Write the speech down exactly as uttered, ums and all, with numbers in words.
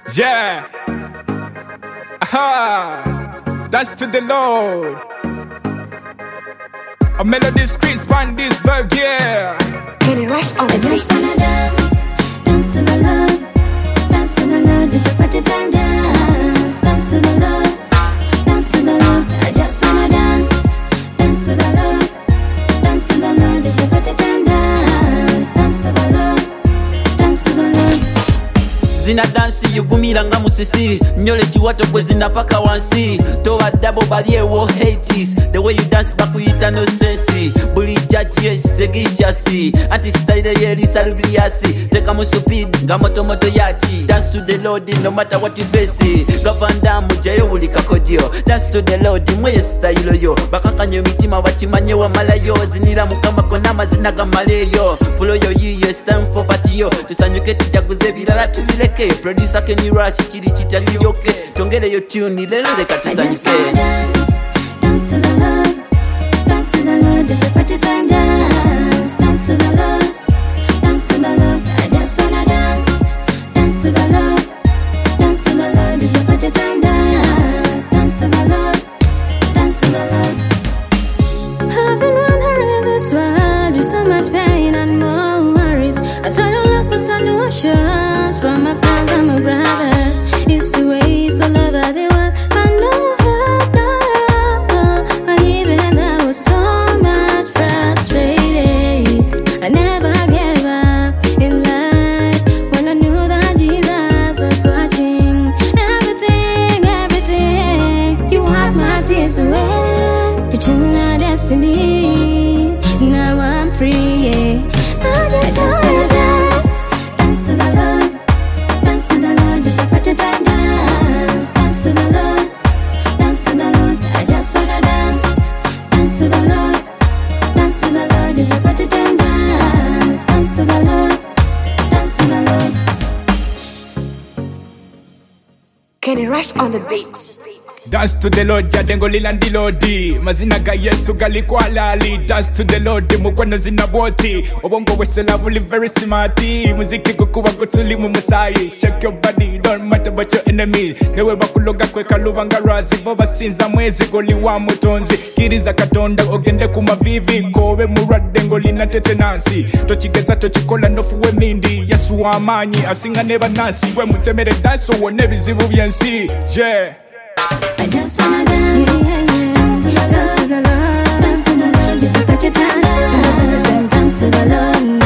Yeah. Aha. Dance to the Lord. A melody speaks on this verb, yeah. Kenny Rush on the I just wanna dance, dance to the Lord, dance to the Lord. It's a party time dance, dance to the Lord, dance to the Lord. I just wanna dance, dance to the Lord, dance to the Lord. It's a party time dance, dance to the Lord, dance to the Lord. Zina dansi yugumira nga musisi nyole chiwato kwe zina paka wansi towa double baliewo hates the way you dance bakuyita no sense buli judge yes segishasi anti style yeli salubriasi teka mu speed nga moto moto yachi dance to the Lord no matter what you face govanda mujayo buli kakodio dance to the Lord mwe style yo bakakanyo mitima bachimanye wa malayo zinira mukama kona mazina gamaleyo follow yo ye time for party yo tusanyuke tujaguze birala tubireke producer Kenny Rush chiri chitali yoke tongere yo tune lelo leka tusanyuke dance dance to the Lord, dance to the Lord. It's a party time dance, dance to the Lord, dance to the Lord. I just wanna dance, dance to the Lord, dance to the Lord. It's a party time dance, dance to the Lord, dance to the Lord. I've been wandering in this world with so much pain and more worries. I try to look for solutions from my friends and my brothers. It's two ways to love of the world, but no help, no help. But even though I was so much frustrated, I never gave up in life when I knew that Jesus was watching. Everything, everything, you wiped my tears away, reaching my destiny. Now I'm free, yeah. I just, I just wanna dance, dance to the Lord, dance to the Lord. It's a party time dance, dance to the Lord, dance to the Lord. I just wanna dance, dance to the Lord, dance to the Lord. It's a party time dance, dance to the Lord, dance to the Lord. Kenny Rush on the beat. Dance to the Lord, jadengo lilandi lodi mazina ga Yesu galikwa lali. Dance to the Lord, mukwano zina boti obongo wesela buli very smarty muziki kukuba kutuli mu musai. Shake your body, don't matter about your enemy. Newe bakuloga kwe kalubanga razi voba sinza mwezi goli wa mutonzi kiriza katonda ogende ku mavivi kobe murade ngolina tetenansi tochigeza tochikola nofuwe mindi Yesu wa amanyi asinga neba nasi we mutemere dance wone bizibu byensi. Yeah. I just wanna dance, yeah, yeah, yeah. Dance to the Lord, dance to the Lord, dance to the Lord. It's a party time dance, dance to the Lord.